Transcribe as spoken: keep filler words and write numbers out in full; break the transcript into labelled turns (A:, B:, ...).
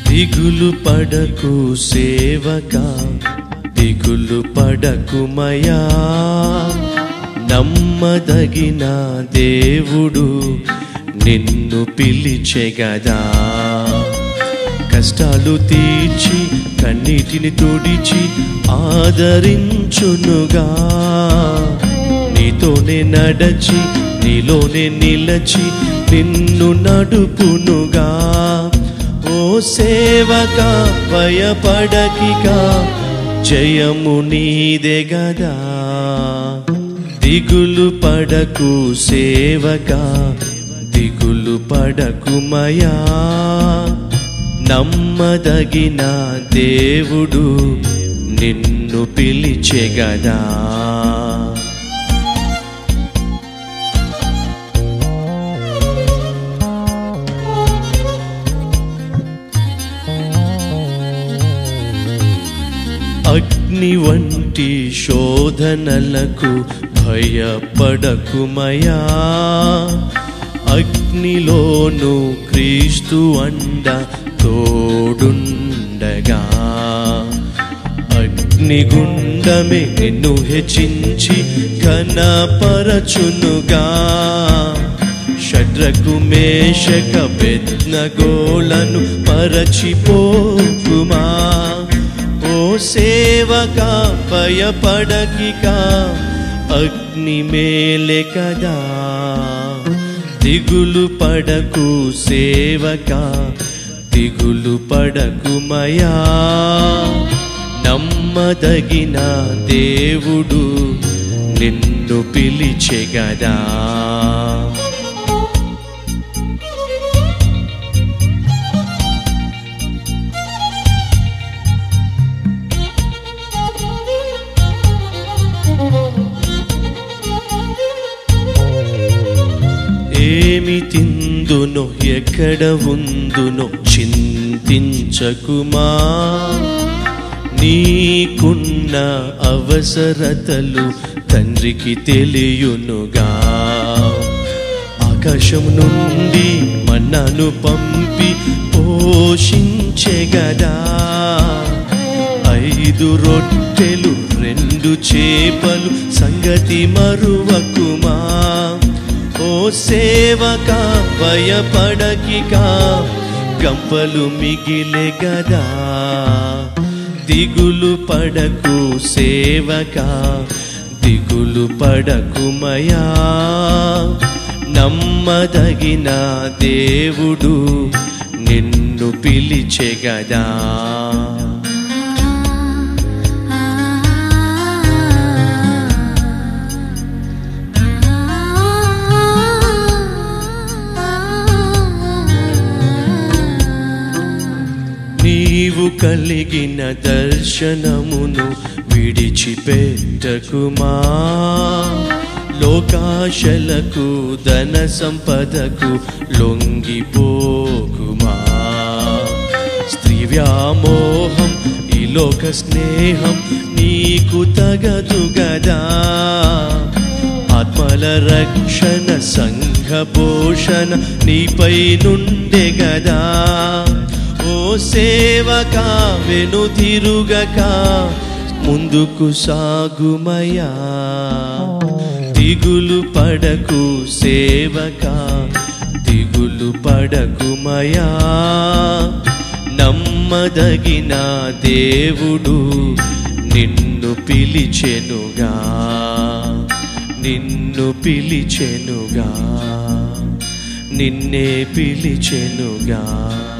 A: దిగులు పడకు సేవకా, దిగులు పడకుమయా, నమ్మదగిన దేవుడు నిన్ను పిలిచెగదా. కష్టాలు తీర్చి కన్నీటిని తుడిచి ఆదరించునుగా, నీతోనే నడచి నీలోనే నిలచి నిన్ను నడుపునుగా. ఓ సేవకా భయపడకిగా, జయము నీదే గదా. దిగులు పడకు సేవకా, దిగులు పడకుమయా, నమ్మదగిన దేవుడు నిన్ను పిలిచెగదా. అగ్ని వంటి శోధనలకు భయపడకుమయా, అగ్నిలోను క్రీస్తు అండ తోడుండగా. అగ్నిగుండమే నిన్ను హెచ్చించి ఘనపరచునుగా. షడ్రకు మేషక అబేద్నగోలను పరచిపోకుమా. ఓ సేవకా భయపడకిగా, అగ్ని మేలే కదా. దిగులు పడకు సేవకా, దిగులు పడకుమయా, నమ్మదగిన దేవుడు నిన్ను పిలిచెగదా. ఏమి తిందునో ఎక్కడ ఉందునో చింతించకుమా. నీకున్న అవసరతలు తండ్రికి తెలియునుగా. ఆకాశం నుండి మన్నాను పంపి పోషించెగదా. ఐదు రొట్టెలు రెండు చేపలు సంగతి మరువకుమా. ఓ సేవకా భయపడకిగా, గంపలు మిగిలే గదా. దిగులు పడకు సేవకా, దిగులు పడకుమయా, నమ్మదగిన దేవుడు నిన్ను పిలిచెగదా. నీవు కలిగిన దర్శనమును విడిచిపెట్టకుమా. లోకాశలకు ధన సంపదకు లొంగిపోకుమా. స్త్రీ వ్యామోహం ఈ లోక స్నేహం నీకు తగదు గదా. ఆత్మల రక్షణ సంఘ పోషణ నీపై నుండే గదా. ఓ సేవకా వెనుతిరుగక, ముందుకు సాగుమయా. దిగులు పడకు సేవకా, దిగులు పడకుమయా, నమ్మదగిన దేవుడు నిన్ను పిలిచెనుగా. నిన్ను పిలిచెనుగా, నిన్నే పిలిచెనుగా.